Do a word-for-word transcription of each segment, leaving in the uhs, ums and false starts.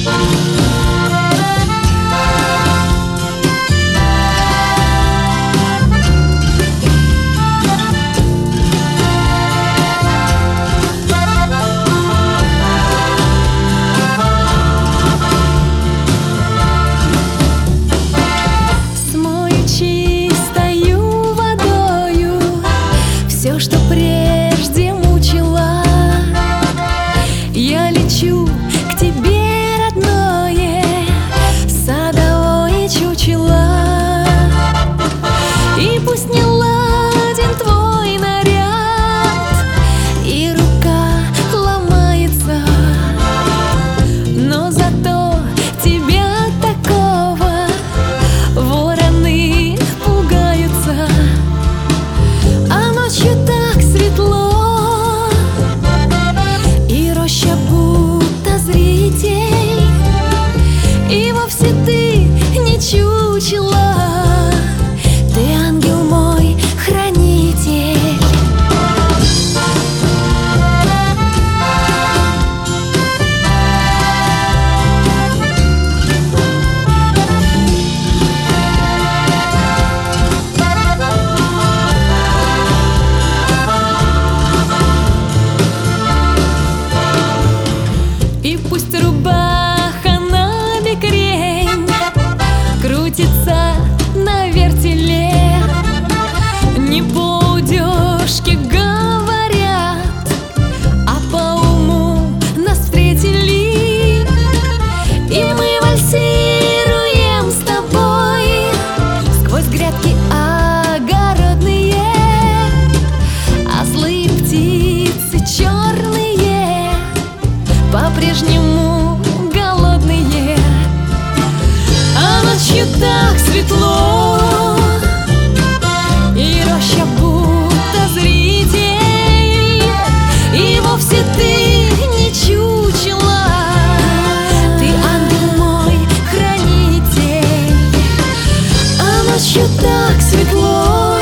Что прежде мучила, я лечу к тебе, родное, садовое чучело. И пусть не ладен твой наряд, и рука ломается, но зато тебя такого вороны пугаются. А ночью так светло, и роща будто зритель, и вовсе ты не чучело, ты ангел мой, хранитель. И пусть рубаха на бекрень крутится на вертеле, не по удежке говорят, а по уму нас встретили. И мы вальсируем с тобой сквозь грядки огородные, а злые птицы черные по-прежнему голодные. А ночью так светло, и роща будто зритель, и вовсе ты не чучело, ты ангел мой, хранитель. А ночью так светло,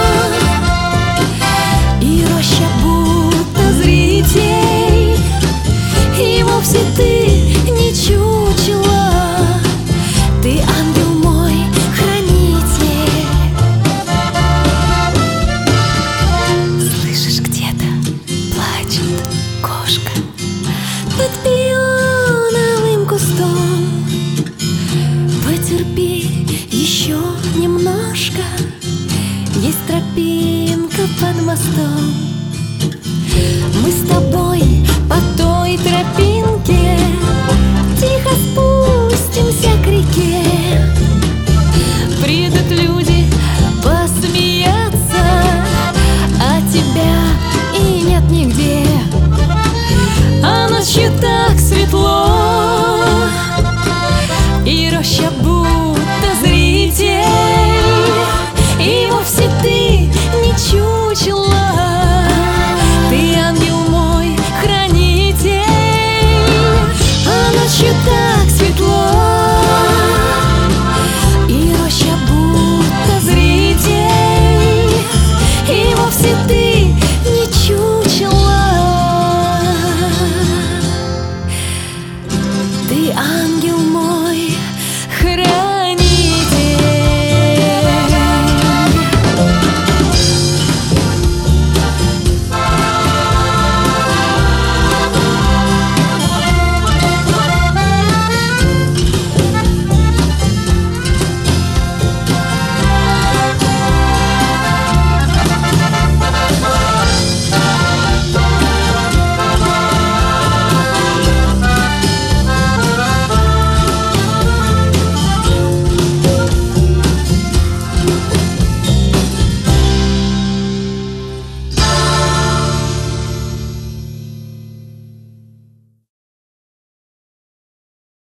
и роща будто зритель, и вовсе ты не чучело, ты ангел мой, хранитель. Слышишь, где-то плачет кошка под пионовым кустом. Потерпи еще немножко, есть тропинка под мостом. Мы с тобой по той тропинке тихо спустимся к реке. Придут люди посмеяться, а тебя и нет нигде. А ночью так светло, и роща будто зритель, и вовсе ты не чучело, ты ангел мой, хранитель. А ночью так светло, и роща будто зритель, и вовсе ты не чучело, ты ангел.